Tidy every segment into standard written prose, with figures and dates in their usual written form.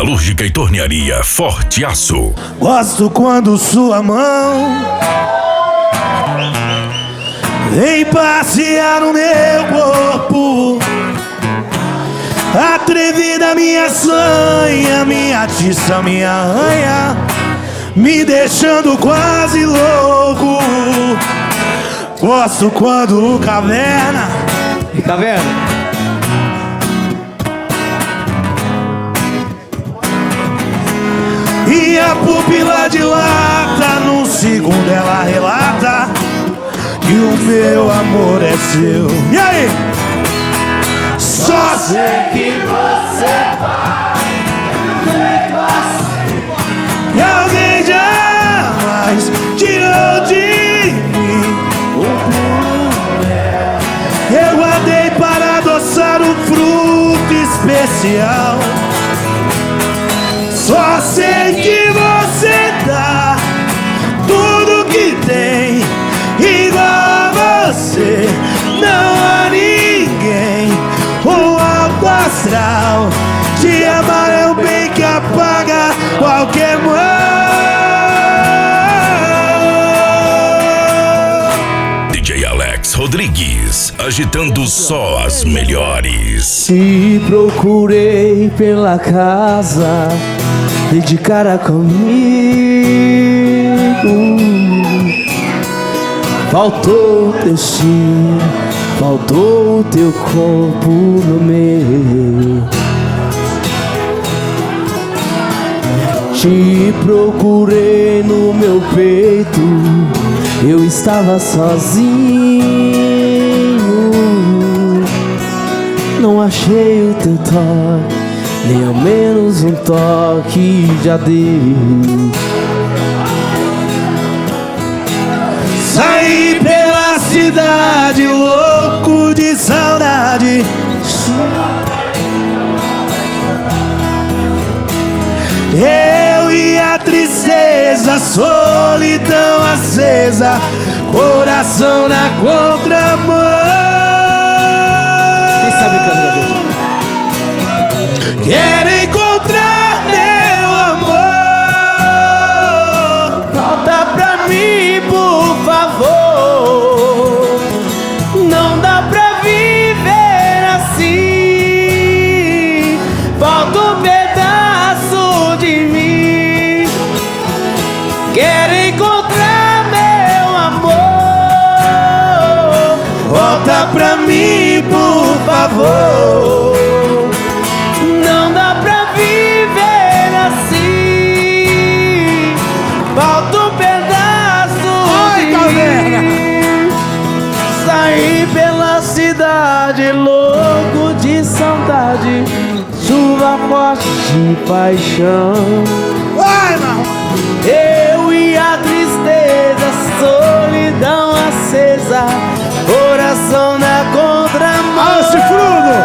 Metalúrgica e Tornearia Forte Aço. Gosto quando sua mão vem passear no meu corpo, atrevida, minha sanha, minha atiça, minha arranha, me deixando quase louco. Gosto quando o caverna e a pupila dilata, num segundo ela relata que o meu amor é seu. E aí? Só sei que você vai e alguém jamais tirou de mim o puré. Eu guardei para adoçar um fruto especial. Só sei que você dá tudo que tem, igual a você não há ninguém. O alto astral, te amar é o bem que apaga qualquer mal. DJ Alex Rodrigues, agitando só as melhores. Te procurei pela casa e de cara comigo faltou o destino, faltou o teu corpo no meu. Te procurei no meu peito, eu estava sozinho. Não achei o teu toque, nem ao menos um toque de adeus. Saí pela cidade louco de saudade, eu e a tristeza, solidão acesa, coração na contramão. Quem sabe cantar? Quero encontrar meu amor, Volta pra mim, por favor. Não dá pra viver assim. Falta um pedaço de mim. Quero encontrar meu amor. volta pra mim, por favor. Não dá pra viver assim. Falta um pedaço de mim. Saí pela cidade louco de saudade, chuva forte de paixão. Vai, irmão! Eu e a tristeza, solidão acesa, coração na contramão. Ah, esse fruto!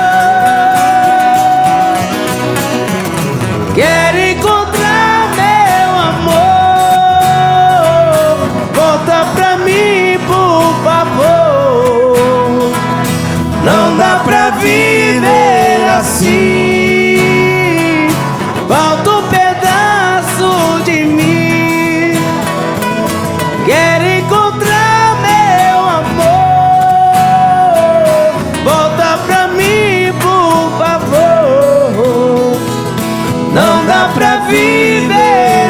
Quero encontrar meu amor, volta pra mim, por favor. Não dá pra viver assim. Falta um pedaço de mim. Quero encontrar meu amor, volta pra mim, por favor. Não dá pra viver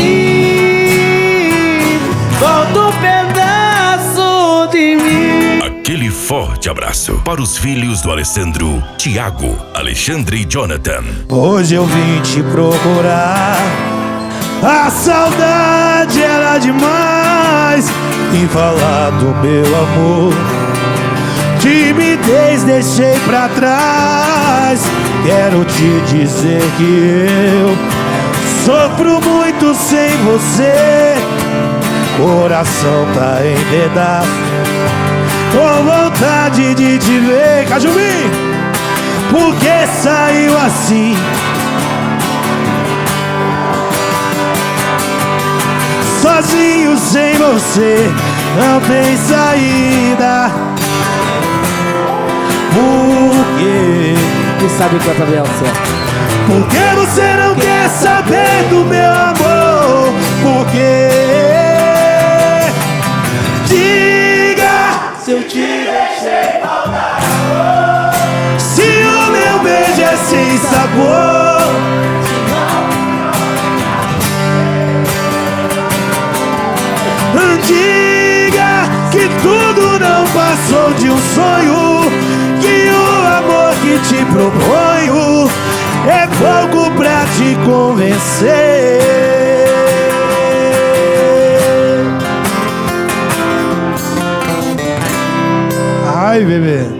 assim. Volta um pedaço de mim. Aquele forte abraço para os filhos do Alessandro, Tiago, Alexandre e Jonathan. Hoje eu vim te procurar, a saudade era demais. Vim falar do meu amor, timidez deixei pra trás. Quero te dizer que eu sofro muito sem você. Coração tá em pedaço, com vontade de te ver. Cajumim, por que saiu assim? Sozinho sem você não tem saída. Por quê? Quem sabe canta bem, certo? Por que você não quer saber do meu amor? Por quê? Diga se eu te deixei faltar amor, se o meu beijo é sem sabor. Diga que tudo não passou de um sonho, que o amor que te proponho é pouco pra te convencer. Ai, bebê.